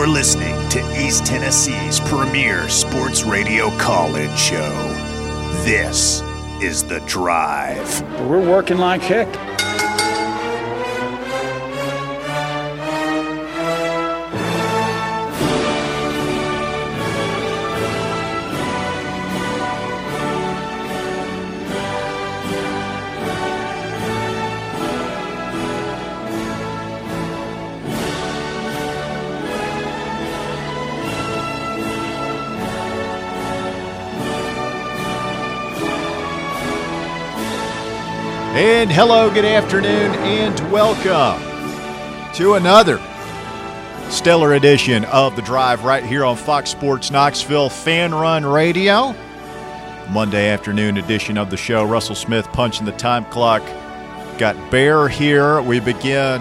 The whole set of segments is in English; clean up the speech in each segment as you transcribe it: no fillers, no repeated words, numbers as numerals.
listening to East Tennessee's premier sports radio call-in show. This is The Drive. We're working like heck. And hello, good afternoon, and welcome to another stellar edition of The Drive right here on Fox Sports Knoxville Fan Run Radio. Monday afternoon edition of the show. Russell Smith punching the time clock. Got Bear here. We begin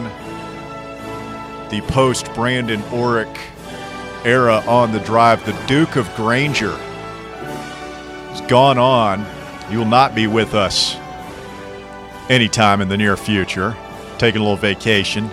the post-Brandon Aurick era on The Drive. The Duke of Granger has gone on. He will not be with us anytime in the near future. Taking a little vacation.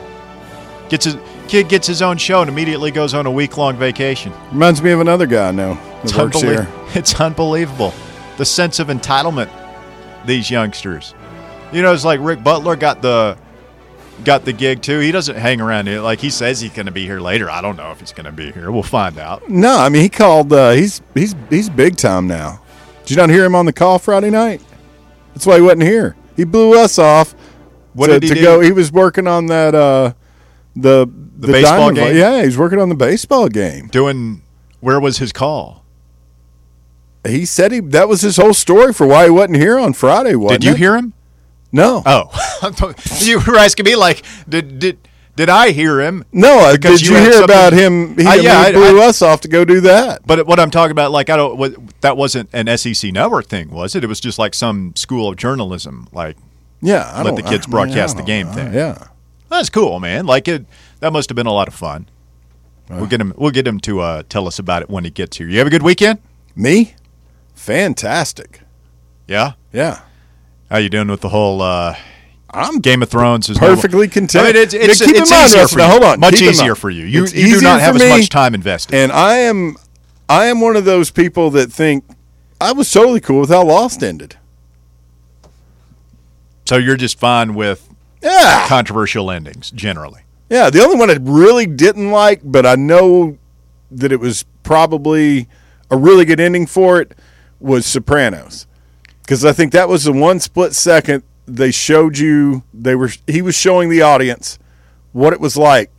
Kid gets his own show and immediately goes on a week-long vacation. Reminds me of another guy I know that works here. It's unbelievable. The sense of entitlement these youngsters. You know, it's like Rick Butler got the gig too. He doesn't hang around here. Like he says he's going to be here later. I don't know if he's going to be here. We'll find out. No, I mean he called. He's big time now. Did you not hear him on the call Friday night? That's why he wasn't here. He blew us off. What did he do? Go? He was working on that the baseball game. Yeah, he's working on the baseball game. Where was his call? He said that was his whole story for why he wasn't here on Friday. Wasn't Did you it? hear him? No. Oh, you were asking me like, did I hear him? No, because did you hear about him? He blew us off to go do that. But what I'm talking about, like, that wasn't an SEC Network thing, was it? It was just like some school of journalism, like, let the kids broadcast the game thing. Yeah, that's cool, man. Like that must have been a lot of fun. We'll get him to tell us about it when he gets here. You have a good weekend? Me? Fantastic. Yeah? Yeah. How you doing with the whole I'm Game of Thrones? Is perfectly content. I mean, it's easier for you. Hold on. Much easier for you. You do not have as much time invested. And I am one of those people that think I was totally cool with how Lost ended. So you're just fine with controversial endings, generally. Yeah, the only one I really didn't like, but I know that it was probably a really good ending for it, was Sopranos. Because I think that was the one split second they showed you, he was showing the audience what it was like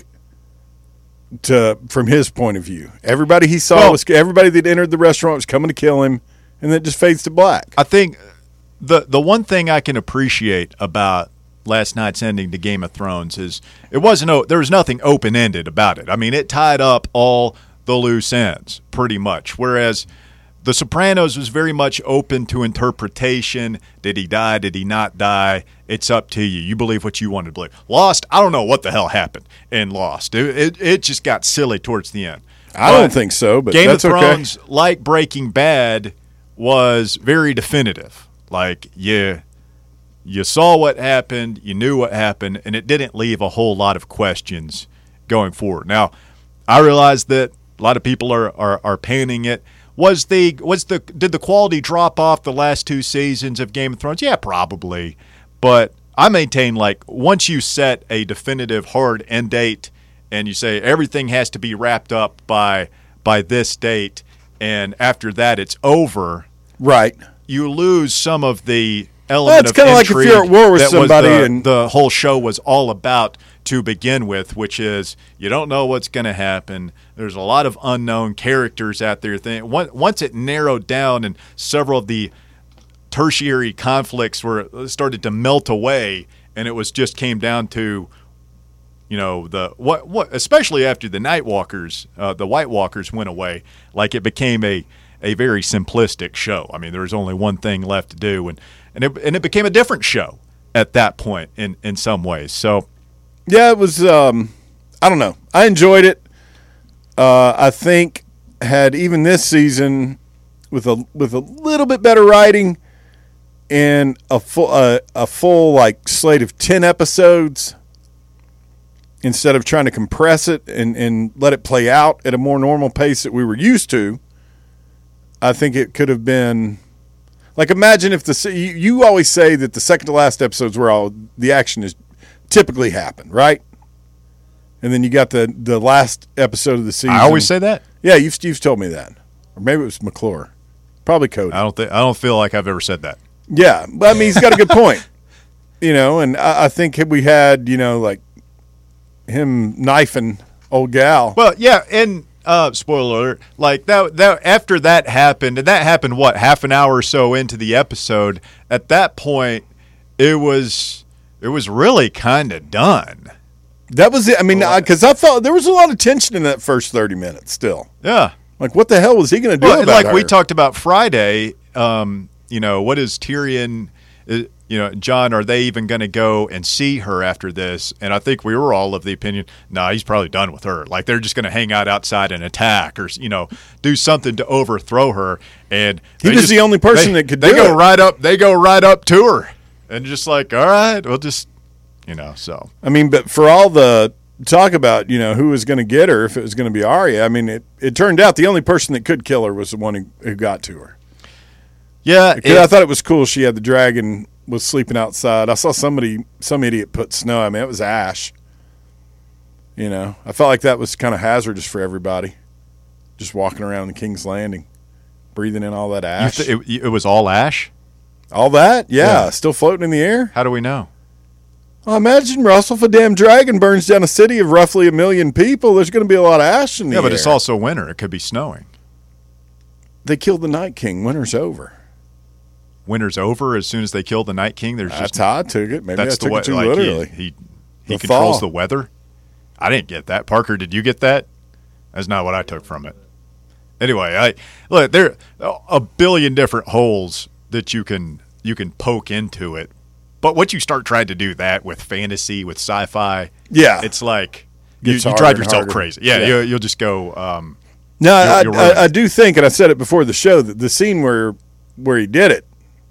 from his point of view. Everybody he saw everybody that entered the restaurant was coming to kill him, and then it just fades to black. I think the one thing I can appreciate about last night's ending to Game of Thrones is there was nothing open-ended about it. I mean, it tied up all the loose ends pretty much, whereas The Sopranos was very much open to interpretation. Did he die? Did he not die? It's up to you. You believe what you want to believe. Lost, I don't know what the hell happened in Lost. It just got silly towards the end. I don't think so, but Game that's of Thrones, like Breaking Bad, was very definitive. Like, you saw what happened, you knew what happened, and it didn't leave a whole lot of questions going forward. Now, I realize that a lot of people are panning it. Did the quality drop off the last two seasons of Game of Thrones? Yeah, probably. But I maintain, like, once you set a definitive hard end date and you say everything has to be wrapped up by this date, and after that it's over, right? You lose some of the element of intrigue. It's kind of like if you're at war with somebody and the whole show was all about to begin with, which is you don't know what's going to happen. There's a lot of unknown characters out there. Once it narrowed down and several of the tertiary conflicts started to melt away, and it was just came down to, especially after the Night Walkers, the White Walkers went away, like it became a very simplistic show. I mean, there was only one thing left to do, and it became a different show at that point in some ways. So, yeah, it was. I don't know. I enjoyed it. I think had even this season with a little bit better writing and a full like slate of 10 episodes, instead of trying to compress it and let it play out at a more normal pace that we were used to, I think it could have been like, imagine if you always say that the second to last episodes where all the action is typically happen, right? And then you got the last episode of the season. I always say that. Yeah, you've told me that, or maybe it was McClure, probably Cody. I don't feel like I've ever said that. Yeah, but I mean, he's got a good point. And I think had we had, like him knifing old gal. Well, yeah, and spoiler alert, like that after that happened, and that happened half an hour or so into the episode. At that point, it was really kind of done. That was it. I mean, because I thought there was a lot of tension in that first 30 minutes still. Yeah. Like, what the hell was he going to do about like her? we talked about Friday, what is Tyrion, John, are they even going to go and see her after this? And I think we were all of the opinion, he's probably done with her. Like, they're just going to hang out outside and attack or, do something to overthrow her. And he was the only person that could do it. They go right up to her and just like, all right, we'll just, so. I mean, but for all the talk about, who was going to get her, if it was going to be Arya, I mean, it turned out the only person that could kill her was the one who got to her. Yeah. I thought it was cool she had the dragon was sleeping outside. I saw some idiot put snow. I mean, it was ash. I felt like that was kind of hazardous for everybody. Just walking around the King's Landing, breathing in all that ash. It was all ash? All that? Yeah. Still floating in the air? How do we know? Well, imagine, Russell, if a damn dragon burns down a city of roughly 1 million people, there's going to be a lot of ash in the air. Yeah, but it's also winter. It could be snowing. They killed the Night King. Winter's over. Winter's over as soon as they kill the Night King? That's how I took it. Maybe I took it too like literally. He controls the weather? I didn't get that. Parker, did you get that? That's not what I took from it. Anyway, look, there are a billion different holes that you can poke into it. But once you start trying to do that with fantasy, with sci-fi, it's like you drive yourself crazy. Yeah. You'll just go. I do think, and I said it before the show, that the scene where he did it,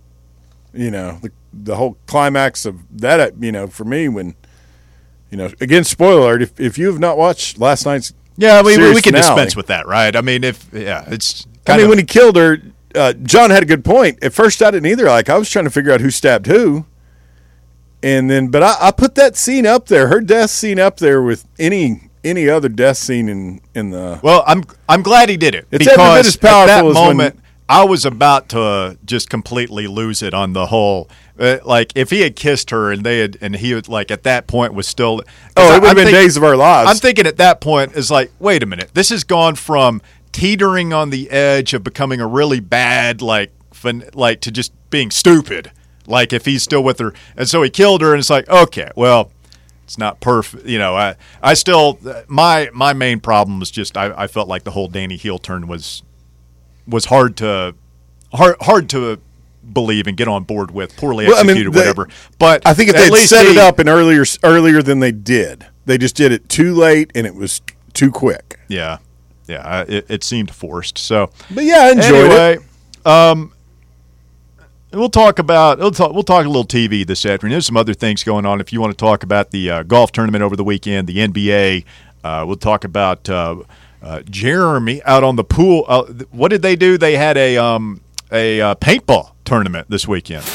the whole climax of that, for me, when, again, spoiler alert, if you have not watched last night's we can dispense with that, right? I mean, it's when he killed her, John had a good point. At first, I didn't either. Like, I was trying to figure out who stabbed who. And then, but I put that scene up there, her death scene up there with any other death scene in the. Well, I'm glad he did it it's because every bit as powerful at that as moment I was about to just completely lose it on the whole. Like if he had kissed her and he would like at that point was still. Oh, it would have been days of our lives. I'm thinking at that point is like, wait a minute, this has gone from teetering on the edge of becoming a really bad like to just being stupid. Like if he's still with her, and so he killed her, and it's like, okay, well, it's not perfect. I still my main problem was just I felt like the whole Dany heel turn was hard to believe and get on board with, poorly executed, whatever. But I think if they'd set it up earlier than they did, they just did it too late and it was too quick. Yeah, it seemed forced. So, but yeah, I enjoyed it. We'll talk a little TV this afternoon. There's some other things going on. If you want to talk about the golf tournament over the weekend, the NBA, we'll talk about Jeremy out on the pool. What did they do? They had a paintball tournament this weekend.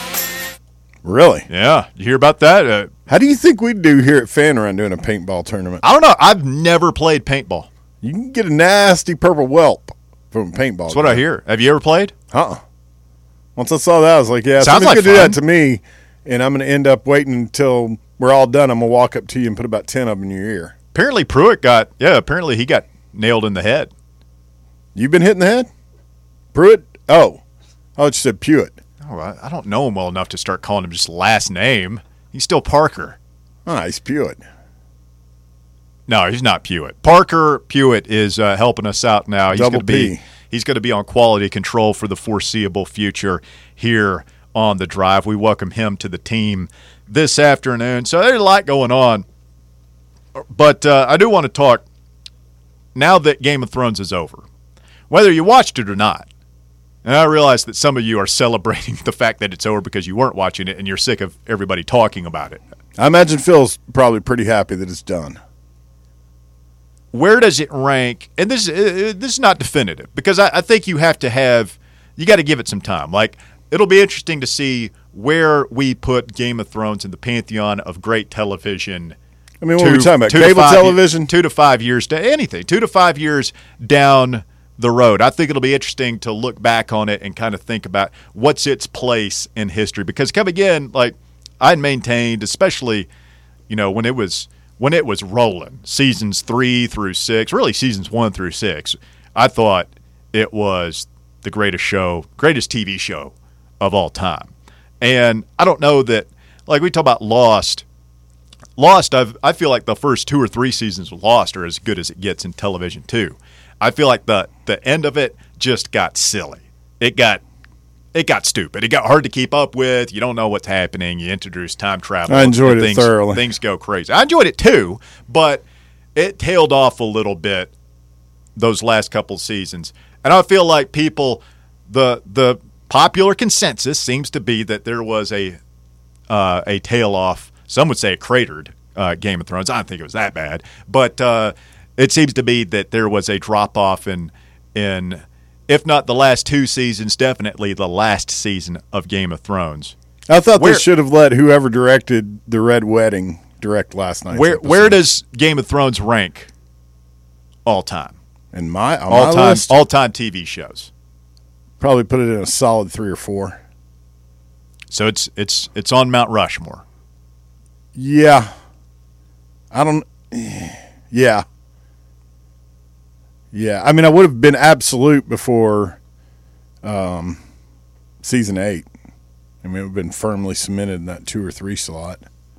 Really? Yeah. You hear about that? How do you think we'd do here at Fan Run doing a paintball tournament? I don't know. I've never played paintball. You can get a nasty purple whelp from paintball. That's what I hear. Have you ever played? Once I saw that, I was like, yeah, sounds like going to do that to me, and I'm going to end up waiting until we're all done. I'm going to walk up to you and put about 10 of them in your ear. Apparently apparently he got nailed in the head. You've been hit in the head? Pruitt? Oh, you said Pewitt. Oh, I don't know him well enough to start calling him just last name. He's still Parker. He's Pewitt. No, he's not Pewitt. Parker Pewitt is helping us out now. He's going to be He's going to be on quality control for the foreseeable future here on The Drive. We welcome him to the team this afternoon. So there's a lot going on. But I do want to talk, now that Game of Thrones is over, whether you watched it or not. And I realize that some of you are celebrating the fact that it's over because you weren't watching it and you're sick of everybody talking about it. I imagine Phil's probably pretty happy that it's done. Where does it rank? And this is not definitive because I think you got to give it some time. Like, it'll be interesting to see where we put Game of Thrones in the pantheon of great television. I mean, what are we talking about? Cable television? 2 to 5 years to anything. 2 to 5 years down the road. I think it'll be interesting to look back on it and kind of think about what's its place in history. Because coming in, like I maintained, especially, when it was rolling, seasons 3 through 6, really seasons 1 through 6, I thought it was the greatest TV show of all time. And I don't know that, like we talk about Lost, I feel like the first 2 or 3 seasons of Lost are as good as it gets in television too. I feel like the end of it just got silly. It got stupid. It got hard to keep up with. You don't know what's happening. You introduce time travel. I enjoyed it thoroughly. Things go crazy. I enjoyed it too, but it tailed off a little bit those last couple seasons. And I feel like the popular consensus seems to be that there was a tail off. Some would say it cratered Game of Thrones. I don't think it was that bad, but it seems to be that there was a drop off in if not the last 2 seasons, definitely the last season of Game of Thrones. I thought they should have let whoever directed The Red Wedding direct last night's episode. Where does Game of Thrones rank all time? On my list? All time TV shows. Probably put it in a solid 3 or 4. So it's on Mount Rushmore. Yeah. Yeah. Yeah. I mean, I would have been absolute before season 8. I mean, it would have been firmly cemented in that 2 or 3 slot.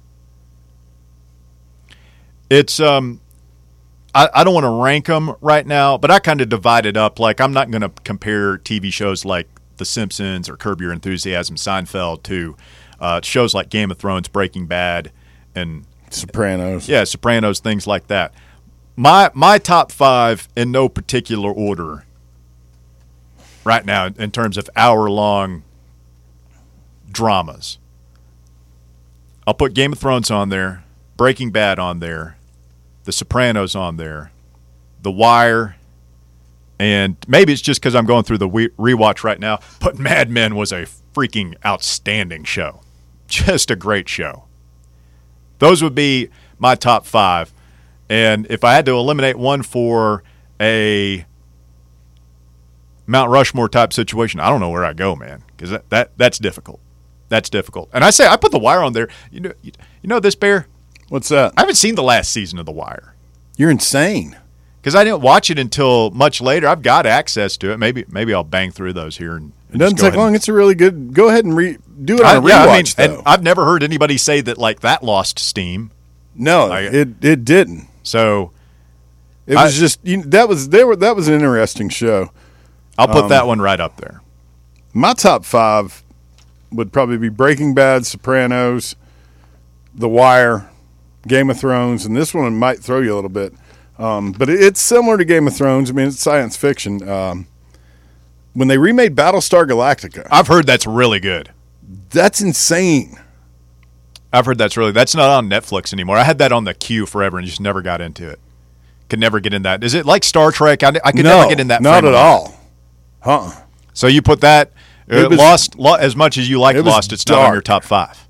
It's I don't want to rank them right now, but I kind of divide it up. Like, I'm not going to compare TV shows like The Simpsons or Curb Your Enthusiasm, Seinfeld to shows like Game of Thrones, Breaking Bad, and Sopranos. Yeah, Sopranos, things like that. My top 5 in no particular order right now in terms of hour-long dramas. I'll put Game of Thrones on there, Breaking Bad on there, The Sopranos on there, The Wire, and maybe it's just because I'm going through the rewatch right now, but Mad Men was a freaking outstanding show. Just a great show. Those would be my top 5. And if I had to eliminate one for a Mount Rushmore type situation, I don't know where I go, man, because that's difficult. That's difficult. And I put The Wire on there. You know this, Bear? What's that? I haven't seen the last season of The Wire. You're insane. Because I didn't watch it until much later. I've got access to it. Maybe I'll bang through those here. And it doesn't take long. It's a really good. Go ahead and do it on a rewatch. Though. And I've never heard anybody say that like that lost steam. No, it didn't. So it was just that was an interesting show. I'll put that one right up there. My top 5 would probably be Breaking Bad, Sopranos, The Wire, Game of Thrones, and this one might throw you a little bit. But it's similar to Game of Thrones. I mean, it's science fiction. When they remade Battlestar Galactica, I've heard that's really good. That's insane. I've heard that's not on Netflix anymore. I had that on the queue forever and just never got into it. Could never get in that. Is it like Star Trek? I could never get in that. Not at all. So you put that Lost as much as you like Lost. It's not on your top 5.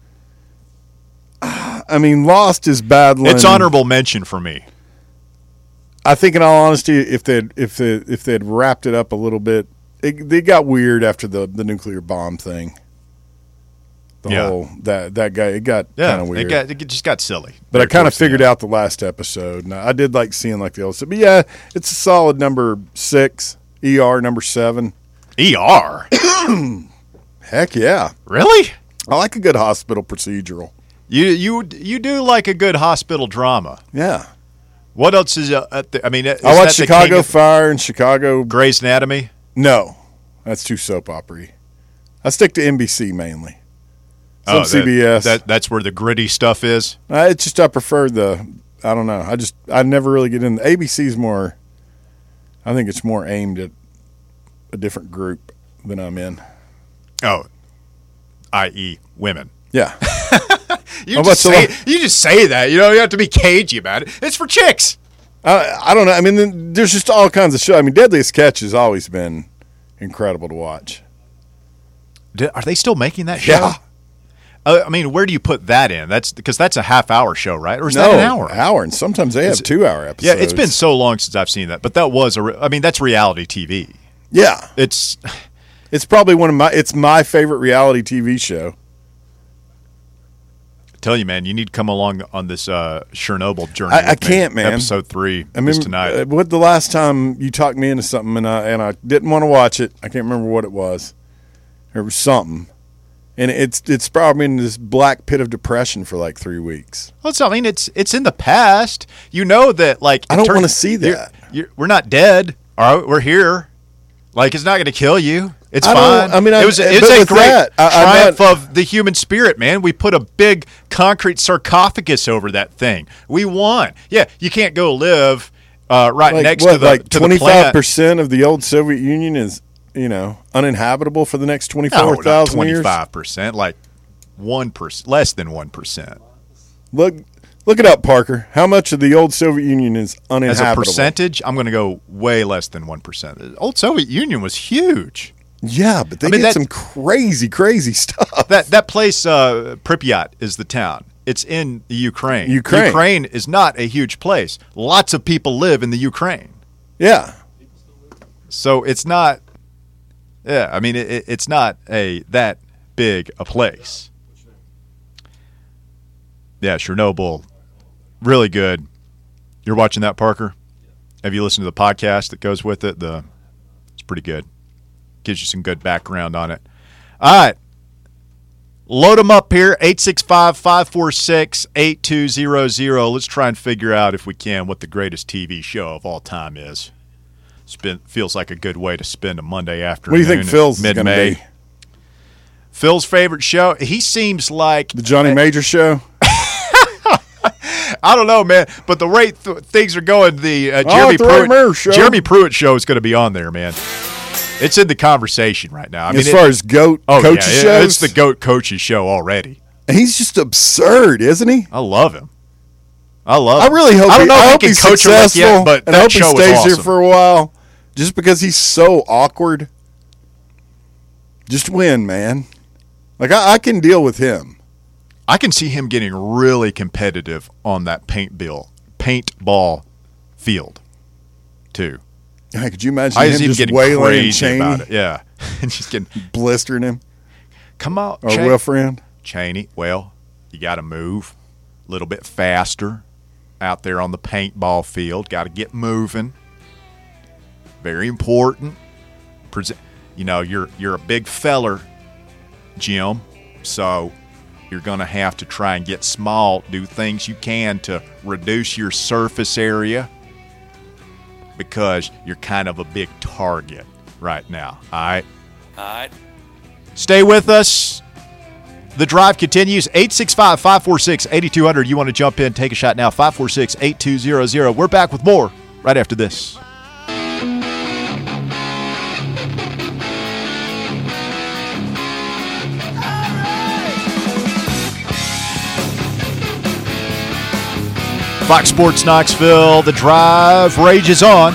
I mean, Lost is battling. It's honorable mention for me. I think, in all honesty, if they'd wrapped it up a little bit, they got weird after the nuclear bomb thing. Whole that guy, it got kind of weird. It just got silly. But I kind of figured out the last episode. And I did like seeing like the old stuff. But yeah, it's a solid number 6. ER number 7. ER. Heck yeah. Really? I like a good hospital procedural. You do like a good hospital drama. Yeah. What else is I watch Chicago Fire and Chicago Grey's Anatomy. No, that's too soap opera-y. I stick to NBC mainly. Some CBS. That's where the gritty stuff is. It's just I prefer I don't know. I never really get in. ABC's more. I think it's more aimed at a different group than I'm in. Oh, i.e. women. Yeah. You just say that. You have to be cagey about it. It's for chicks. I don't know. I mean, there's just all kinds of shows. I mean, Deadliest Catch has always been incredible to watch. Are they still making that show? Yeah. I mean, where do you put that in? That's because that's a half-hour show, right? Or is that an hour? Hour, and sometimes they have 2-hour episodes. Yeah, it's been so long since I've seen that, but that was that's reality TV. Yeah, it's probably it's my favorite reality TV show. I tell you, man, you need to come along on this Chernobyl journey. I can't, man. Episode 3 is tonight. What the last time you talked me into something and I didn't want to watch it? I can't remember what it was. There was something. And it's probably in this black pit of depression for like 3 weeks. Well, it's in the past. You know that, like, I don't want to see that. We're not dead. All right, we're here. Like, it's not going to kill you. It's fine. It was a great triumph of the human spirit, man. We put a big concrete sarcophagus over that thing. We won. Yeah, you can't go live next to the 25% of the old Soviet Union is uninhabitable for the next 24,000 years? 25%, like 1%, less than 1%. Look it up, Parker. How much of the old Soviet Union is uninhabitable? As a percentage, I'm going to go way less than 1%. The old Soviet Union was huge. Yeah, but they did some crazy, crazy stuff. That place, Pripyat, is the town. It's in the Ukraine. Ukraine is not a huge place. Lots of people live in the Ukraine. Yeah. So it's not. Yeah, I mean, it's not that big a place. Yeah, Chernobyl, really good. You're watching that, Parker? Have you listened to the podcast that goes with it? It's pretty good. Gives you some good background on it. All right. Load them up here, 865-546-8200. Let's try and figure out, if we can, what the greatest TV show of all time is. Feels like a good way to spend a Monday afternoon. What do you think Phil's going to be? Phil's favorite show? He seems like the Johnny Major show. I don't know, man. But the way things are going, the Jeremy Pruitt show is going to be on there, man. It's in the conversation right now. As far as GOAT coaches shows? It's the GOAT coaches show already. And he's just absurd, isn't he? I love him. I really hope. I don't know if he can coach successful, yet, but I hope he stays here for a while. Just because he's so awkward. Just win, man. Like, I can deal with him. I can see him getting really competitive on that paintball field, too. Hey, could you imagine him just waylaying Cheney about it? Yeah. And just getting blistering him. Come on, our real friend. Cheney, well, you got to move a little bit faster out there on the paintball field. Got to get moving. Very important. You're a big feller, Jim, so you're going to have to try and get small, do things you can to reduce your surface area because you're kind of a big target right now. All right? All right. Stay with us. The drive continues. 865-546-8200. You want to jump in, take a shot now. 546-8200. We're back with more right after this. Fox Sports Knoxville, the drive rages on.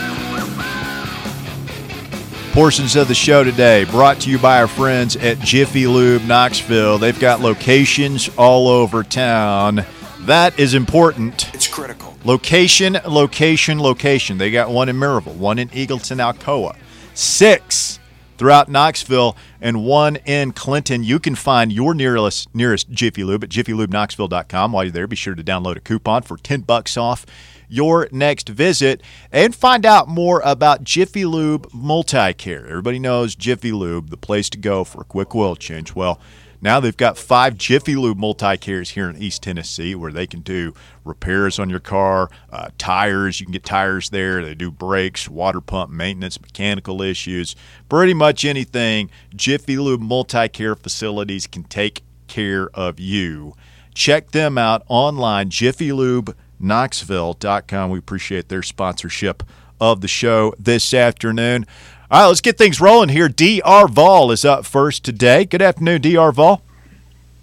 Portions of the show today brought to you by our friends at Jiffy Lube Knoxville. They've got locations all over town. That is important. It's critical. Location. They got one in Maryville, one in Eagleton, Alcoa, 6 throughout Knoxville, and one in Clinton. You can find your nearest Jiffy Lube at jiffylubeknoxville.com. While you're there, be sure to download a coupon for $10 off your next visit and find out more about Jiffy Lube Multi-Care. Everybody knows Jiffy Lube, the place to go for a quick oil change. Well, now they've got 5 Jiffy Lube Multi-Cares here in East Tennessee where they can do repairs on your car, tires. You can get tires there. They do brakes, water pump maintenance, mechanical issues, pretty much anything. Jiffy Lube Multi-Care facilities can take care of you. Check them out online, jiffylubeknoxville.com. We appreciate their sponsorship of the show this afternoon. All right, let's get things rolling here. D.R. Vol is up first today. Good afternoon, D.R. Vol.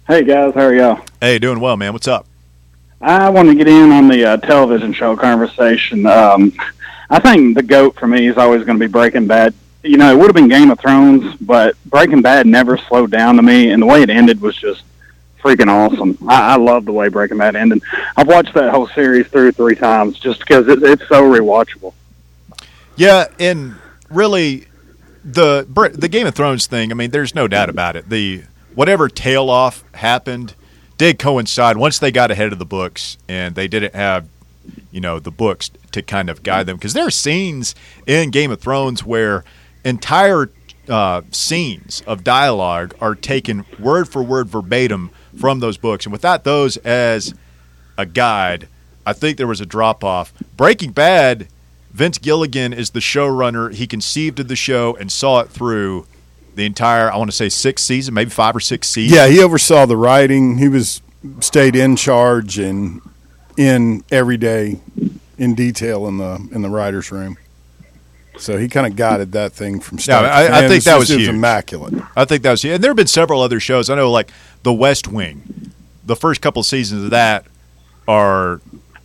Hey guys, how are y'all? Hey, doing well, man. What's up? I want to get in on the television show conversation. I think the GOAT for me is always going to be Breaking Bad. You know, it would have been Game of Thrones, but Breaking Bad never slowed down to me, and the way it ended was just freaking awesome. I love the way Breaking Bad ended. I've watched that whole series through 3 times just because it's so rewatchable. Yeah, and really, the Game of Thrones thing, I mean, there's no doubt about it. Whatever tail off happened did coincide once they got ahead of the books and they didn't have, the books to kind of guide them. Because there are scenes in Game of Thrones where entire scenes of dialogue are taken word for word verbatim from those books. And without those as a guide, I think there was a drop-off. Breaking Bad, Vince Gilligan is the showrunner. He conceived of the show and saw it through the entire, I want to say 6 seasons, maybe 5 or 6 seasons. Yeah, he oversaw the writing. He stayed in charge and in every day in detail in the writer's room. So he kind of guided that thing from start to finish. I think that was huge. It was immaculate. I think that was huge. And there have been several other shows. I know, like The West Wing. The first couple seasons of that are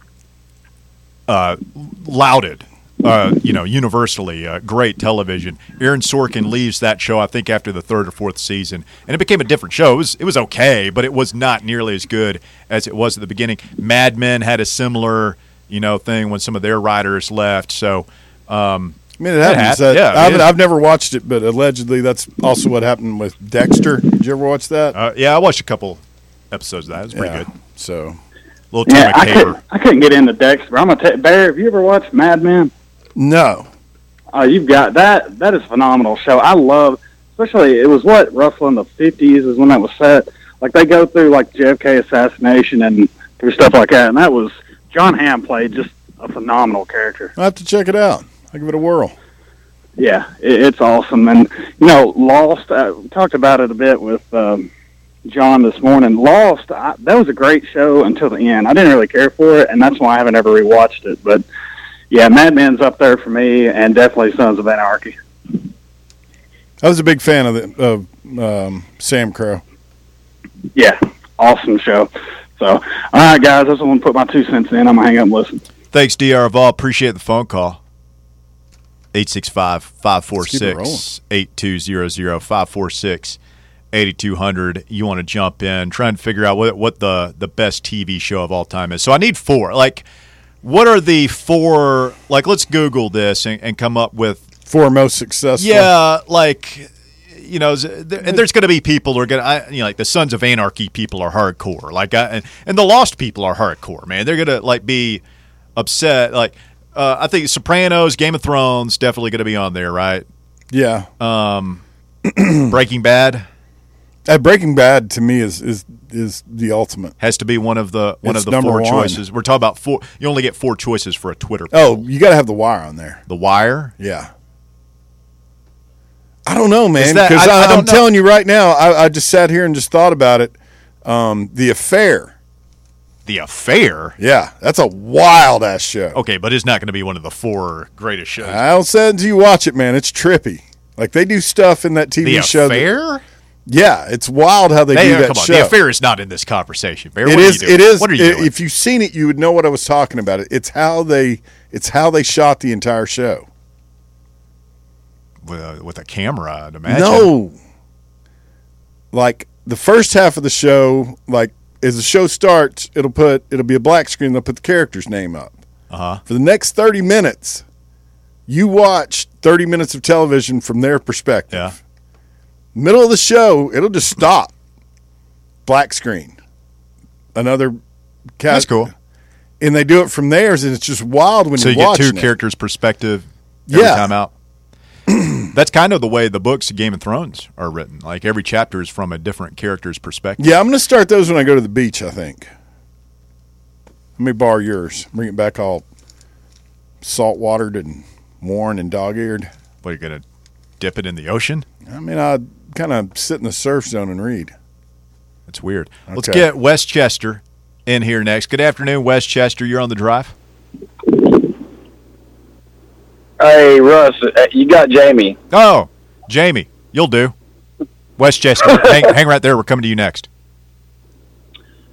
lauded. Universally great television. Aaron Sorkin leaves that show, I think, after the 3rd or 4th season, and it became a different show. It was okay, but it was not nearly as good as it was at the beginning. Mad Men had a similar, thing when some of their writers left. So, I mean, it happens. I've never watched it, but allegedly that's also what happened with Dexter. Did you ever watch that? Yeah, I watched a couple episodes of that. It was pretty good. So, I couldn't get into Dexter. I'm gonna tell you, Bear, have you ever watched Mad Men? No. You've got that. That is a phenomenal show. I love, especially it was roughly in the 50s is when that was set. Like they go through like JFK assassination and through stuff like that. And that was John Hamm played just a phenomenal character. I'll have to check it out. I'll give it a whirl. Yeah, it's awesome. And Lost. We talked about it a bit with John this morning. Lost. That was a great show until the end. I didn't really care for it, and that's why I haven't ever rewatched it. But yeah, Mad Men's up there for me, and definitely Sons of Anarchy. I was a big fan of Sam Crow. Yeah, awesome show. So, all right, guys, I just want to put my 2 cents in. I'm going to hang up and listen. Thanks, DR Vol. Appreciate the phone call. 865-546-8200, 546-8200. You want to jump in, try and figure out what the best TV show of all time is. So I need 4. Like, what are the 4, like, let's Google this and come up with 4 most successful. Yeah, like, there's going to be people who are going to, like the Sons of Anarchy people are hardcore. Like, and the Lost people are hardcore, man. They're going to, like, be upset. Like, I think Sopranos, Game of Thrones, definitely going to be on there, right? Yeah. Breaking Bad. Breaking Bad to me is the ultimate. Has to be one of the 4 choices. We're talking about 4. You only get 4 choices for a Twitter poll. Oh, you got to have The Wire on there. The Wire? Yeah. I don't know, man. Because I'm telling you right now, I just sat here and just thought about it. The Affair. The Affair? Yeah, that's a wild ass show. Okay, but it's not going to be one of the 4 greatest shows. I don't say until you watch it, man. It's trippy. Like they do stuff in that TV show. The Affair? Yeah, it's wild how they do that show. The Affair is not in this conversation. Bear, it is. What are you doing? If you've seen it, you would know what I was talking about. It's how they shot the entire show with a camera. I'd imagine. No, like the first half of the show, like as the show starts, it'll be a black screen. They'll put the character's name up. For the next 30 minutes, you watch 30 minutes of television from their perspective. Yeah. Middle of the show, it'll just stop. Black screen. Another cat. That's cool. And they do it from theirs, and it's just wild when you're watching it. So you get 2 characters' perspective every time out? That's kind of the way the books of Game of Thrones are written. Like every chapter is from a different character's perspective. Yeah, I'm going to start those when I go to the beach, I think. Let me borrow yours. Bring it back all salt-watered and worn and dog-eared. What, are you going to dip it in the ocean? I mean, I'd kind of sit in the surf zone and read. That's weird. Okay. Let's get Westchester in here next. Good afternoon, Westchester. You're on the drive. Hey, Russ, you got Jamie. Oh, Jamie, you'll do. Westchester, hang right there. We're coming to you next.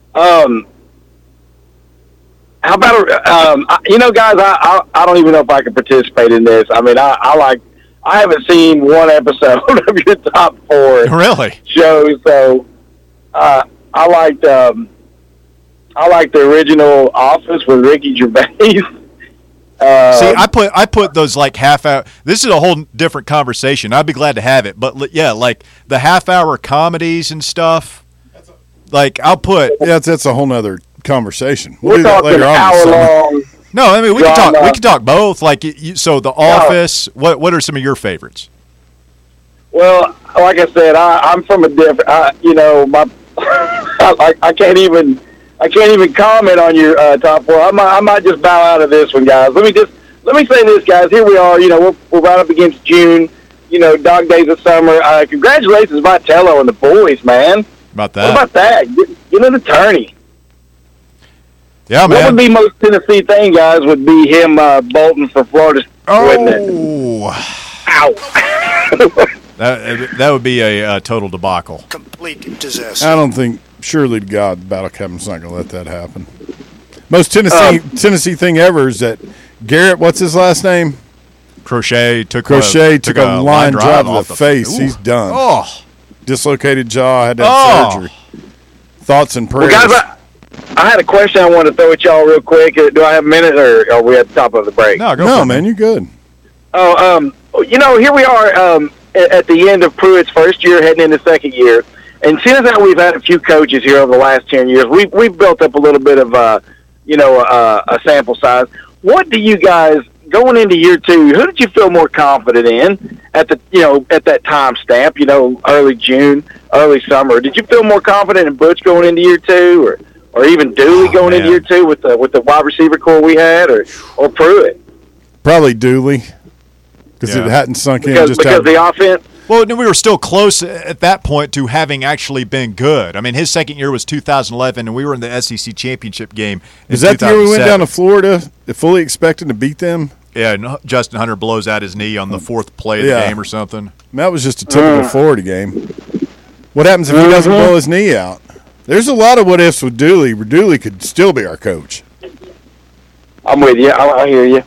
How about guys? I don't even know if I can participate in this. I mean, I haven't seen one episode of your top 4 really shows, so I liked the original Office with Ricky Gervais. See, I put those like half hour. This is a whole different conversation. I'd be glad to have it, but yeah, like the half-hour comedies and stuff. Like I'll put that's a whole nother conversation. We're do that talking later on. hour-long. No, I mean we drama. can talk both. Like so, The Office. What are some of your favorites? Well, like I said, I'm from a different. I can't even comment on your top 4. I might just bow out of this one, guys. Let me say this, guys. Here we are. We're right up against June. Dog days of summer. Congratulations, Vitello and the boys, man. About that? What about that? Get an attorney. Yeah, man. What would be most Tennessee thing, guys, would be him bolting for Florida, wouldn't it? Ow. That would be a total debacle. Complete disaster. I don't think, surely to God, Battle Captain's not going to let that happen. Most Tennessee thing ever is that Garrett, what's his last name? Crochet took a line drive to the face. Ooh. He's done. Oh. Dislocated jaw, had to have surgery. Thoughts and prayers. Well, guys, I had a question I wanted to throw at y'all real quick. Do I have a minute, or are we at the top of the break? No, man, you're good. Oh, here we are at the end of Pruitt's first year, heading into second year. And seeing as how we've had a few coaches here over the last 10 years, we've built up a little bit of a sample size. What do you guys, going into year 2, who did you feel more confident in at that time stamp, early June, early summer? Did you feel more confident in Butch going into year 2, or even Dooley going into year 2 with the wide receiver core we had, or Pruitt? Probably Dooley, because it hadn't sunk in. Because the offense. Well, we were still close at that point to having actually been good. I mean, his second year was 2011, and we were in the SEC championship game. Is that the year we went down to Florida, fully expecting to beat them? Yeah, and Justin Hunter blows out his knee on the 4th play of the game or something. That was just a typical Florida game. What happens if he doesn't blow his knee out? There's a lot of what ifs with Dooley. Dooley could still be our coach. I'm with you. I hear you.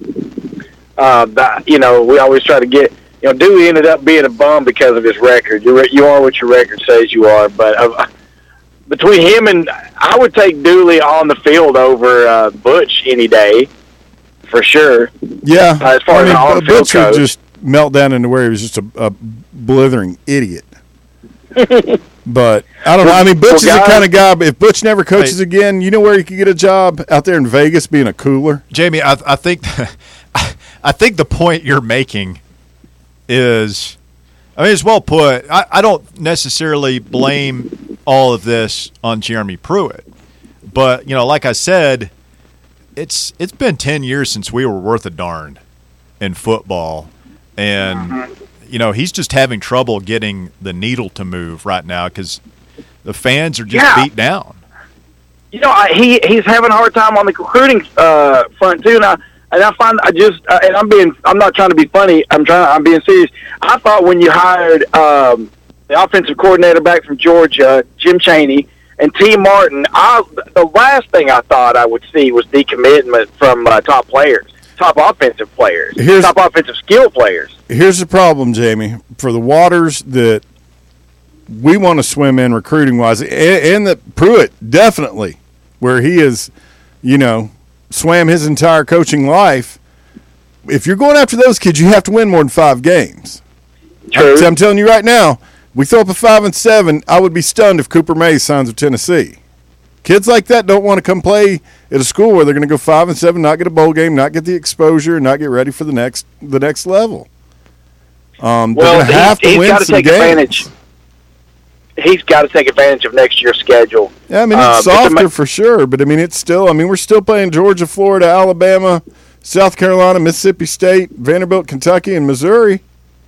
We always try to get. Dooley ended up being a bum because of his record. You are what your record says you are. But between him and I would take Dooley on the field over Butch any day, for sure. Yeah, as far as an on-field Butch coach. would just melt down into where he was just a blithering idiot. But I don't know. I mean, Butch is the kind of guy. If Butch never coaches again, you know where he could get a job? Out there in Vegas, being a cooler. Jamie, I think the point you're making is, it's well put. I don't necessarily blame all of this on Jeremy Pruitt, but like I said, it's been 10 years since we were worth a darn in football, and he's just having trouble getting the needle to move right now because the fans are just beat down. He's having a hard time on the recruiting front too. And I find I'm not trying to be funny. I'm being serious. I thought when you hired the offensive coordinator back from Georgia, Jim Chaney, and T. Martin, the last thing I thought I would see was decommitment from top players, top offensive players, top offensive skill players. Here's the problem, Jamie. For the waters that we want to swim in recruiting-wise, and that Pruitt definitely, where he is, swam his entire coaching life, if you're going after those kids, you have to win more than 5 games. True. I'm telling you right now, we throw up a 5-7, I would be stunned if Cooper Mays signs with Tennessee. Kids like that don't want to come play at a school where they're going to go 5-7, not get a bowl game, not get the exposure, not get ready for the next level. They're going to have to win some games. He's got to take advantage of next year's schedule. Yeah, it's softer for sure, but it's still. We're still playing Georgia, Florida, Alabama, South Carolina, Mississippi State, Vanderbilt, Kentucky, and Missouri.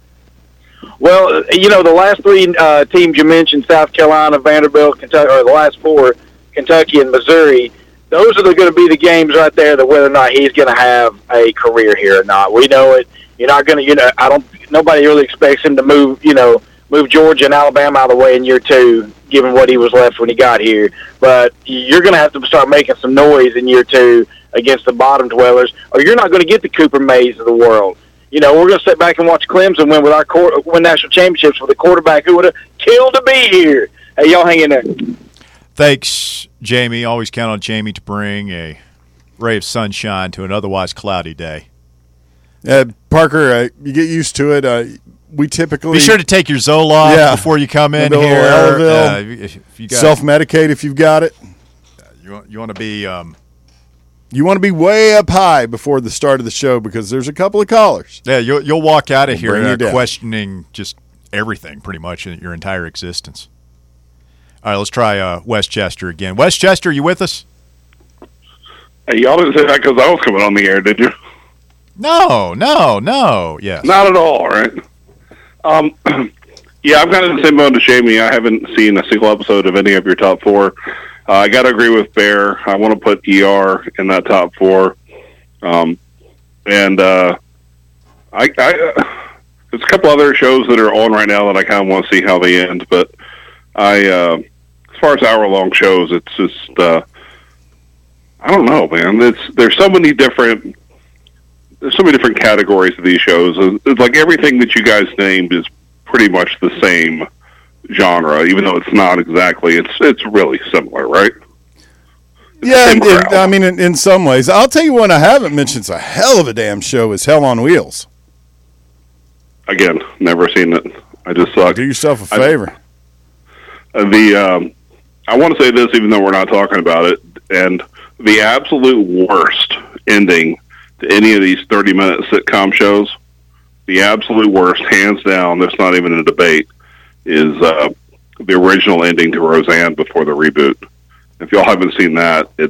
Well, the last 3 teams you mentioned, South Carolina, Vanderbilt, Kentucky, or the last 4, Kentucky and Missouri, those are going to be the games right there that whether or not he's going to have a career here or not. We know it. You're not going to, nobody really expects him to move Georgia and Alabama out of the way in year 2. given what he was left when he got here. But you're going to have to start making some noise in year 2 against the bottom dwellers, or you're not going to get the Cooper Mays of the world. We're going to sit back and watch Clemson win national championships with a quarterback who would have killed to be here. Hey, y'all hang in there. Thanks, Jamie. Always count on Jamie to bring a ray of sunshine to an otherwise cloudy day. Parker, you get used to it. We typically be sure to take your Zoloft before you come in here. If you self-medicate if you've got it. You want to be you want to be way up high before the start of the show because there's a couple of callers. Yeah, you'll walk out of here questioning just everything, pretty much in your entire existence. All right, let's try Westchester again. Westchester, you with us? Hey, y'all didn't say that because I was coming on the air, did you? No. Yes. Not at all, right? Yeah, I'm kind of the same boat as Jamie. I haven't seen a single episode of any of your top 4. I got to agree with Bear. I want to put ER in that top 4. There's a couple other shows that are on right now that I kind of want to see how they end. But as far as hour-long shows, it's just I don't know, man. There's so many different categories of these shows. It's like everything that you guys named is pretty much the same genre, even though it's not exactly. It's really similar, right? I mean, in some ways. I'll tell you one I haven't mentioned. It's a hell of a damn show. Is Hell on Wheels. Again, never seen it. I just suck. Do yourself a favor. I want to say this, even though we're not talking about it, and the absolute worst ending to any of these 30-minute sitcom shows, the absolute worst, hands down, there's not even a debate, is the original ending to Roseanne before the reboot. If y'all haven't seen that, if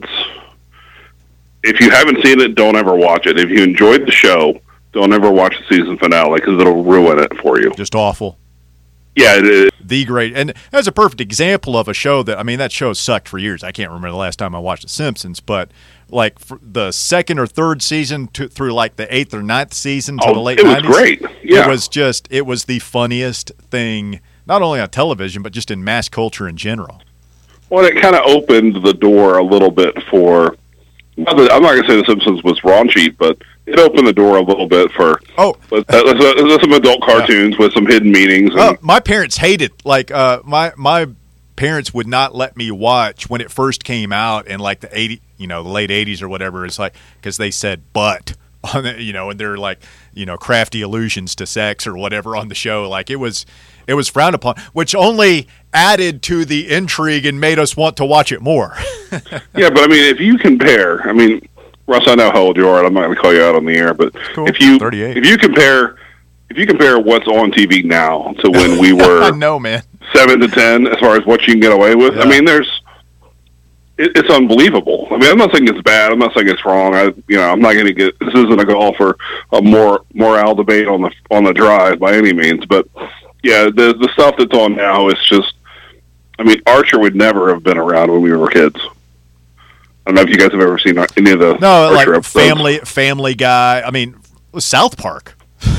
you haven't seen it, don't ever watch it. If you enjoyed the show, don't ever watch the season finale because it'll ruin it for you. Just awful. Yeah, it is. The great. And that's a perfect example of a show that show sucked for years. I can't remember the last time I watched The Simpsons, but like for the second or third season through like the 8th or 9th season to the late 90s. It was great. Yeah. It was the funniest thing, not only on television, but just in mass culture in general. Well, it kind of opened the door a little bit for, I'm not going to say The Simpsons was raunchy, but it opened the door a little bit for some adult cartoons with some hidden meanings. My parents hated, my parents would not let me watch when it first came out in like the late 80s or whatever. It's like, because they said "but" on it, and they're like, crafty allusions to sex or whatever on the show. Like it was frowned upon, which only added to the intrigue and made us want to watch it more. Yeah, but I mean, if you compare, Russ, I know how old you are, and I'm not going to call you out on the air, but cool. 38. If you compare what's on TV now to when we were I know, man. 7 to 10 as far as what you can get away with, yeah. It's unbelievable. I'm not saying it's bad. I'm not saying it's wrong. I'm not going to get. This isn't a call for a morale debate on the drive by any means, but yeah, the stuff that's on now is just. Archer would never have been around when we were kids. I don't know if you guys have ever seen any of the Archer episodes. Family Guy. South Park.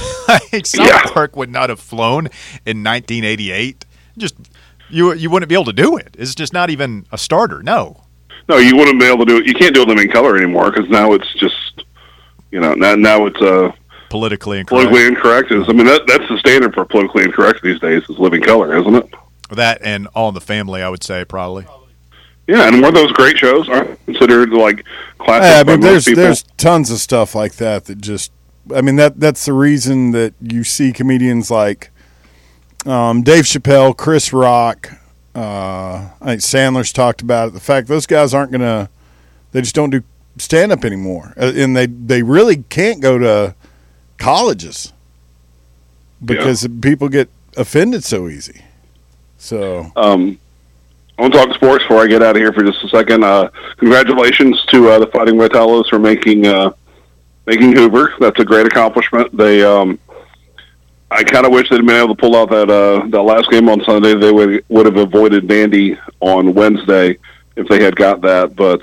Park would not have flown in 1988. Just you wouldn't be able to do it. It's just not even a starter. No, you wouldn't be able to do it. You can't do them in color anymore because now it's just now it's politically incorrect. Politically incorrect is that's the standard for politically incorrect these days is living color, isn't it? That and All in the Family, I would say probably. Yeah, and one of those great shows are considered like classic. Yeah, there's tons of stuff like that just. That's the reason that you see comedians like Dave Chappelle, Chris Rock. I think Sandler's talked about it. The fact those guys they just don't do stand up anymore, and they really can't go to colleges because people get offended so easy. So I want to talk sports before I get out of here for just a second. Congratulations to the Fighting Metallos for making Hoover. That's a great accomplishment. They I kind of wish they'd been able to pull out that last game on Sunday. They would have avoided Vandy on Wednesday if they had got that, but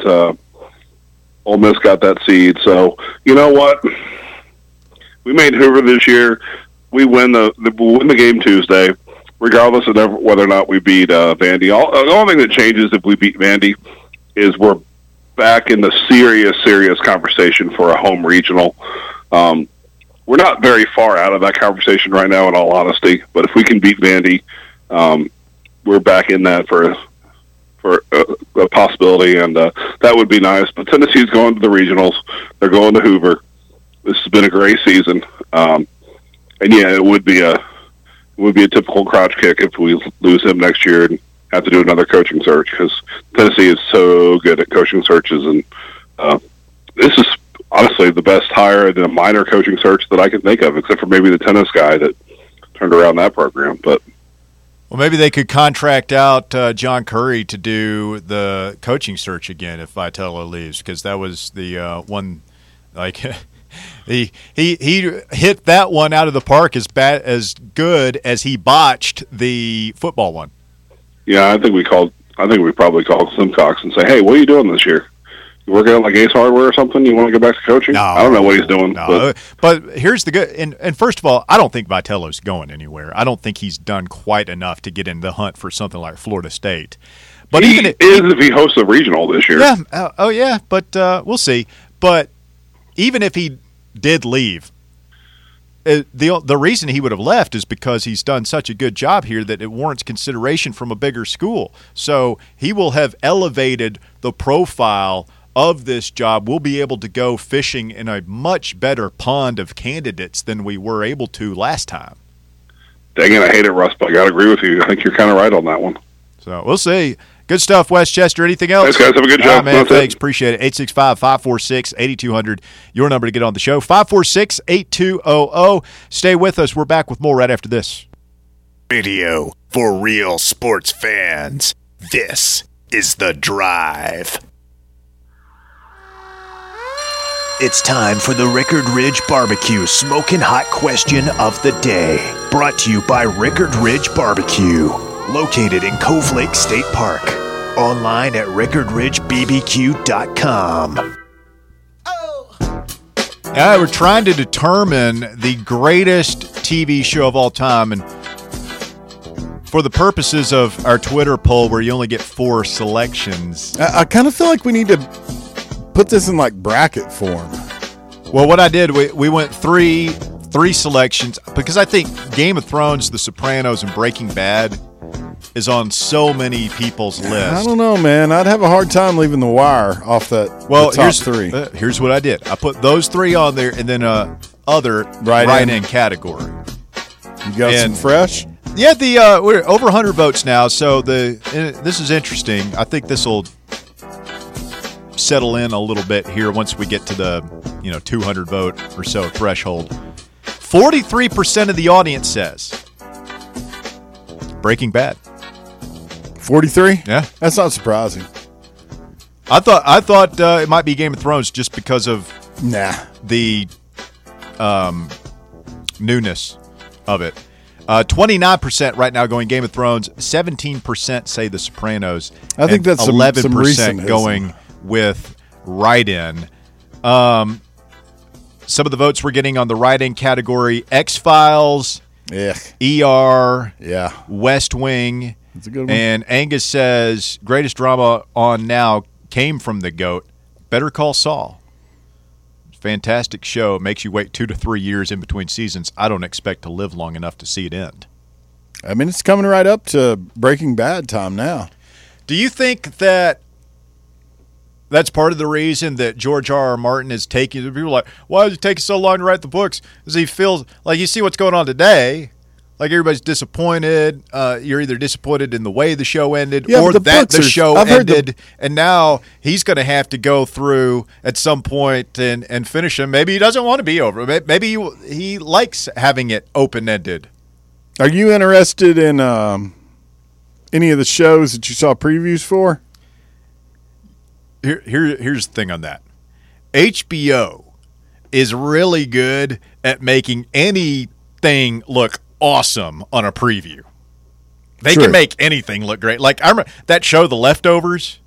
Ole Miss got that seed. So you know what? We made Hoover this year. We win the game Tuesday. regardless of whether or not we beat Vandy. The only thing that changes if we beat Vandy is we're back in the serious conversation for a home regional. We're not very far out of that conversation right now, in all honesty. But if we can beat Vandy, we're back in that for a possibility, and that would be nice. But Tennessee's going to the regionals. They're going to Hoover. This has been a great season, and yeah, it would be a typical crotch kick if we lose him next year and have to do another coaching search, because Tennessee is so good at coaching searches, and this is honestly the best hire in a minor coaching search that I can think of, except for maybe the tennis guy that turned around that program, but. Well, maybe they could contract out John Curry to do the coaching search again if Vitello leaves, because that was the one. Like he hit that one out of the park as good as he botched the football one. Yeah, I think we probably called Simcox and say, "Hey, what are you doing this year? You working out like Ace Hardware or something? You want to go back to coaching?" No, I don't know what he's doing. No. But here's the good. And first of all, I don't think Vitello's going anywhere. I don't think he's done quite enough to get in the hunt for something like Florida State. But if he hosts a regional this year. Yeah. But we'll see. But even if he did leave, the reason he would have left is because he's done such a good job here that it warrants consideration from a bigger school. So he will have elevated the profile of this job. We'll be able to go fishing in a much better pond of candidates than we were able to last time. Dang it, I hate it, Russ, but I got to agree with you. I think you're kind of right on that one. So we'll see. Good stuff, Westchester. Anything else? Thanks, guys. Have a good job. Man, thanks. Appreciate it. 865-546-8200. Your number to get on the show. 546-8200. Stay with us. We're back with more right after this. Radio for real sports fans. This is The Drive. It's time for the Rickard Ridge Barbecue Smokin' Hot Question of the Day. Brought to you by Rickard Ridge Barbecue. Located in Cove Lake State Park. Online at rickardridgebbq.com. We're trying to determine the greatest TV show of all time. And for the purposes of our Twitter poll, where you only get 4 selections. I kind of feel like we need to put this in like bracket form. Well, what I did, we went three selections, because I think Game of Thrones, The Sopranos, and Breaking Bad is on so many people's list. I don't know, man. I'd have a hard time leaving The Wire off the top 3. Here's what I did. I put those 3 on there, and then other write-in category. You got some fresh? Yeah, we're over 100 votes now, so this is interesting. I think this will settle in a little bit here once we get to the 200 vote or so threshold. 43% of the audience says Breaking Bad. 43? Yeah, that's not surprising. I thought it might be Game of Thrones just because of the newness of it. 29% right now going Game of Thrones. 17% say The Sopranos. I think that's 11% going with write-in. Some of the votes we're getting on the write-in category: X-Files, ER, West Wing. That's a good one. And Angus says greatest drama on now came from the GOAT, Better Call Saul. Fantastic show. It makes you wait 2 to 3 years in between seasons. I don't expect to live long enough to see it end. I mean, it's coming right up to Breaking Bad time now. Do you think that that's part of the reason that George R.R. Martin is taking – people are like, why is it taking so long to write the books? Because he feels – like you see what's going on today. Like everybody's disappointed. You're either disappointed in the way the show ended or that the show ended, and now he's going to have to go through at some point and finish them. Maybe he doesn't want to be over. Maybe he likes having it open-ended. Are you interested in any of the shows that you saw previews for? Here's the thing on that. HBO is really good at making anything look awesome on a preview. They can make anything look great. Like I remember that show, The Leftovers.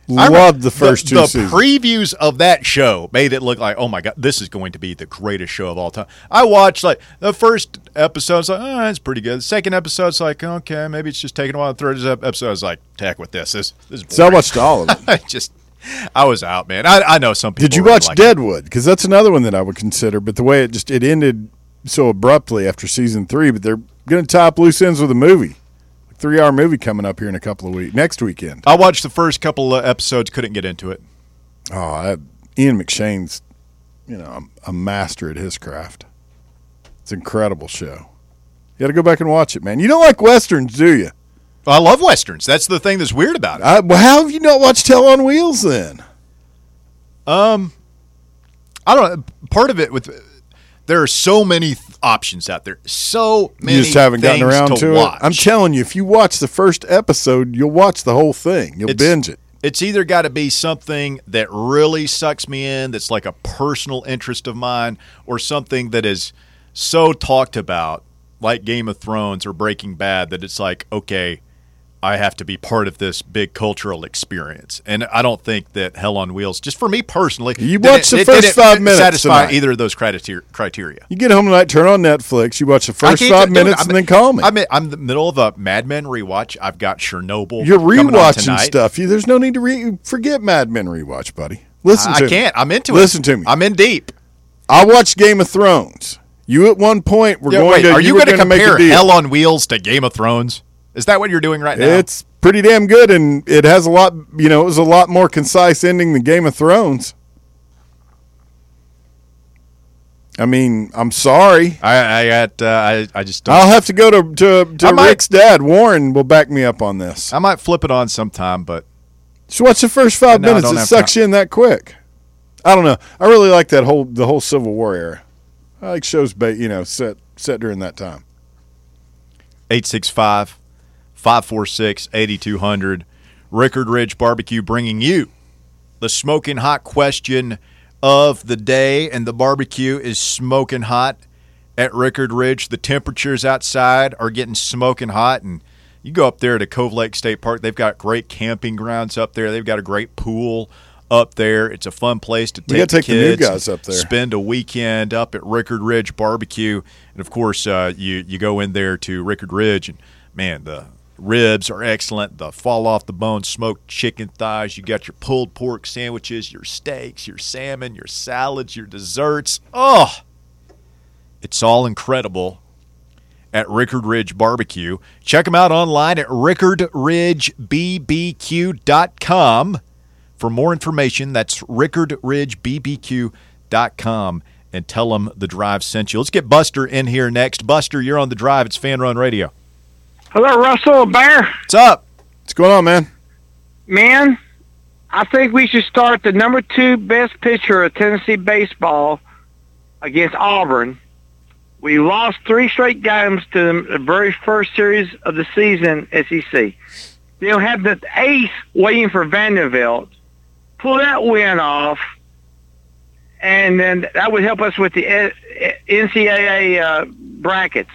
Loved the first two seasons. The previews of that show made it look like, oh my God, this is going to be the greatest show of all time. I watched like the first episode, it's like, oh, it's pretty good. The second episode, it's like, okay, maybe it's just taking a while. The third episode, I was like, heck with this. This is boring. So I watched all of it. I was out, man. I know some people. Did you watch Deadwood? Because that's another one that I would consider. But the way it ended so abruptly after season 3, but they're going to tie up loose ends with a movie. 3-hour movie coming up here in a couple of weeks. Next weekend. I watched the first couple of episodes, couldn't get into it. Oh, Ian McShane's, a master at his craft. It's an incredible show. You got to go back and watch it, man. You don't like Westerns, do you? I love Westerns. That's the thing that's weird about it. Well, how have you not watched Hell on Wheels then? I don't know. Part of it there are so many options out there. So many. You just haven't gotten around to watch. it. I'm telling you, if you watch the first episode, you'll watch the whole thing. You'll binge it. It's either got to be something that really sucks me in, that's like a personal interest of mine, or something that is so talked about, like Game of Thrones or Breaking Bad, that it's like, okay, I have to be part of this big cultural experience. And I don't think that Hell on Wheels, just for me personally, you watch the first 5 minutes satisfy tonight. either of those criteria. You get home tonight, turn on Netflix, you watch the first 5 minutes, and then call me. I'm in the middle of a Mad Men rewatch. I've got Chernobyl. You're coming on rewatching tonight. stuff. There's no need to forget Mad Men rewatch, buddy. Listen to me. I can't. I'm into it. Listen to me. I'm in deep. I watched Game of Thrones. You at one point were going to. Are you going to compare make a deal. Hell on Wheels to Game of Thrones? Is that what you're doing right now? It's pretty damn good, and it has a lot. It was a lot more concise ending than Game of Thrones. I mean, I'm sorry. I just don't. I'll have to go to Rick's dad. Warren will back me up on this. I might flip it on sometime, but just watch the first 5 minutes. It sucks you in that quick. I don't know. I really like the whole Civil War era. I like shows, set during that time. 865-546-8200. Rickard Ridge Barbecue bringing you the smoking hot question of the day, and the barbecue is smoking hot at Rickard Ridge. The temperatures outside are getting smoking hot, and you go up there to Cove Lake State Park. They've got great camping grounds up there. They've got a great pool up there. It's a fun place to take the kids, the new guys up there. Spend a weekend up at Rickard Ridge Barbecue. And, of course, you go in there to Rickard Ridge, and, man, the ribs are excellent. The fall-off-the-bone smoked chicken thighs. You got your pulled pork sandwiches, your steaks, your salmon, your salads, your desserts. Oh, it's all incredible at Rickard Ridge Barbecue. Check them out online at rickardridgebbq.com. For more information, that's rickardridgebbq.com, and tell them the drive sent you. Let's get Buster in here next. Buster, you're on the drive. It's Fan Run Radio. Hello, Russell, Bear. What's up? What's going on, man? Man, I think we should start the number 2 best pitcher of Tennessee baseball against Auburn. We lost 3 straight games to the very first series of the season, SEC. They'll have the ace waiting for Vanderbilt. Pull that win off, and then that would help us with the NCAA brackets.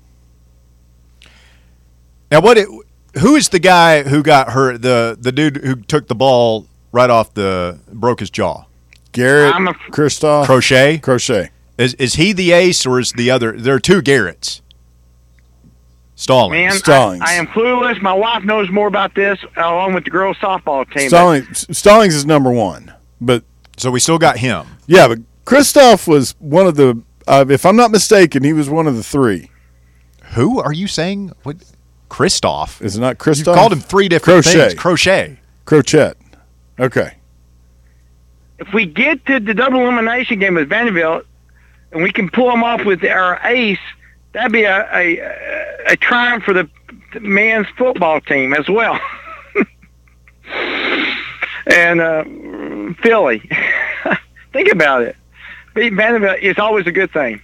Now, who is the guy who got hurt? The dude who took the ball right off broke his jaw? Garrett Kristoff. Crochet. Is he the ace, or is the other? There are 2 Garretts. Stallings. Man, Stallings. I am clueless. My wife knows more about this, along with the girls' softball team. Stallings is number 1, but So we still got him. yeah, but Kristoff was one of the. If I'm not mistaken, he was one of the 3. Who are you saying? What? Kristoff? Is it not Kristoff? You called him 3 different things. Crochet. Okay. If we get to the double elimination game with Vanderbilt, and we can pull them off with our ace, that'd be a triumph for the men's football team as well. And Philly. Think about it. Beating Vanderbilt is always a good thing.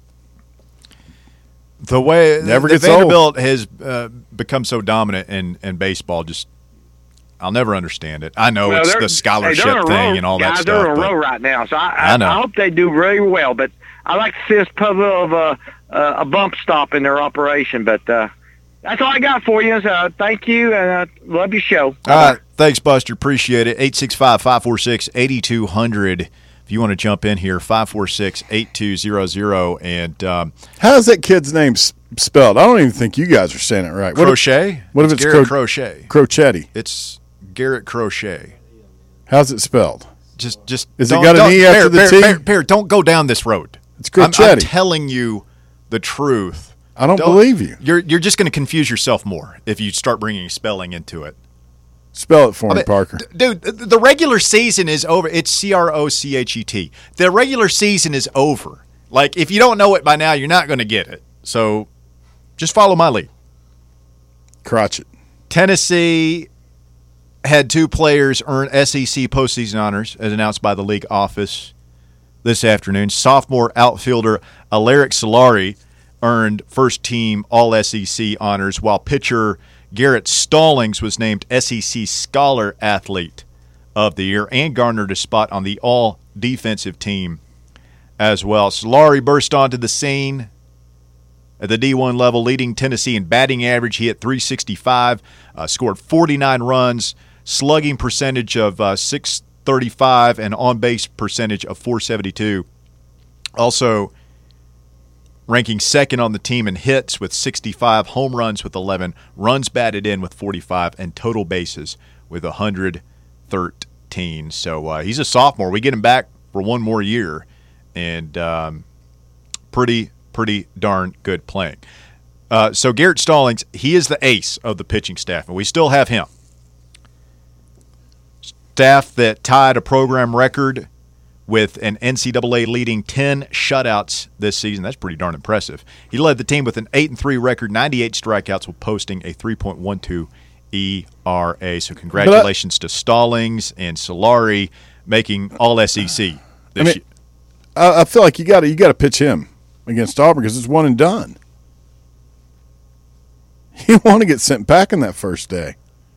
The way Never the gets Vanderbilt has become so dominant in baseball, just I'll never understand it. I know it's the scholarship thing and all that stuff. They're in a row right now, so I know. I hope they do very well. But I like to see us put a little of a bump stop in their operation. But That's all I got for you. So thank you, and love your show. All right. Thanks, Buster. Appreciate it. 865-546-8200. If you want to jump in here, 546-8200. And how's that kid's name spelled? I don't even think you guys are saying it right. Crochet? What if it's Garrett Crochet? Crocetti. It's Garrett Crochet. How's it spelled? Just is it got an E after the T? Bear, don't go down this road. It's Crocetti. I'm telling you the truth. I don't believe you. You're just going to confuse yourself more if you start bringing spelling into it. Spell it for me, Parker. Dude, the regular season is over. It's Crochet. The regular season is over. Like, if you don't know it by now, you're not going to get it. So just follow my lead. Crotchet. Tennessee had 2 players earn SEC postseason honors, as announced by the league office this afternoon. Sophomore outfielder Alaric Solari earned first-team All-SEC honors, while pitcher Garrett Stallings was named SEC Scholar Athlete of the Year and garnered a spot on the All-Defensive team as well. Solari burst onto the scene at the D1 level, leading Tennessee in batting average. He hit .365, scored 49 runs, slugging percentage of .635, and on-base percentage of .472. Also ranking second on the team in hits with 65, home runs with 11, runs batted in with 45, and total bases with 113. So he's a sophomore. We get him back for one more year, and pretty darn good playing. So Garrett Stallings, he is the ace of the pitching staff, and we still have him. Staff that tied a program record with an NCAA leading 10 shutouts this season. That's pretty darn impressive. He led the team with an 8-3 record, 98 strikeouts, while posting a 3.12 ERA. So congratulations to Stallings and Solari making All-SEC this year. I feel like you got to pitch him against Auburn because it's one and done. You want to get sent back in that first day.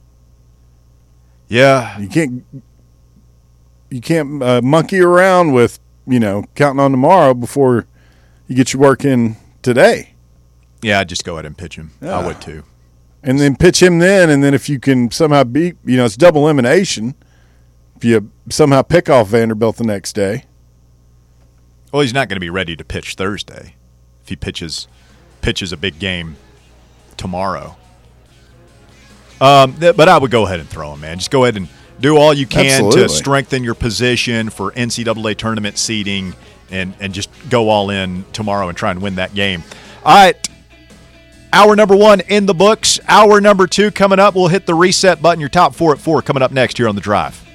Yeah, you can't monkey around with counting on tomorrow before you get your work in today. Yeah, I'd just go ahead and pitch him. Yeah. I would too. And then pitch him then, and then if you can somehow beat, it's double elimination. If you somehow pick off Vanderbilt the next day. Well, he's not going to be ready to pitch Thursday if he pitches a big game tomorrow. But I would go ahead and throw him, man. Just go ahead and do all you can to strengthen your position for NCAA tournament seeding and just go all in tomorrow and try and win that game. All right. Hour number 1 in the books. Hour number 2 coming up. We'll hit the reset button. Your top 4 at 4 coming up next here on The Drive.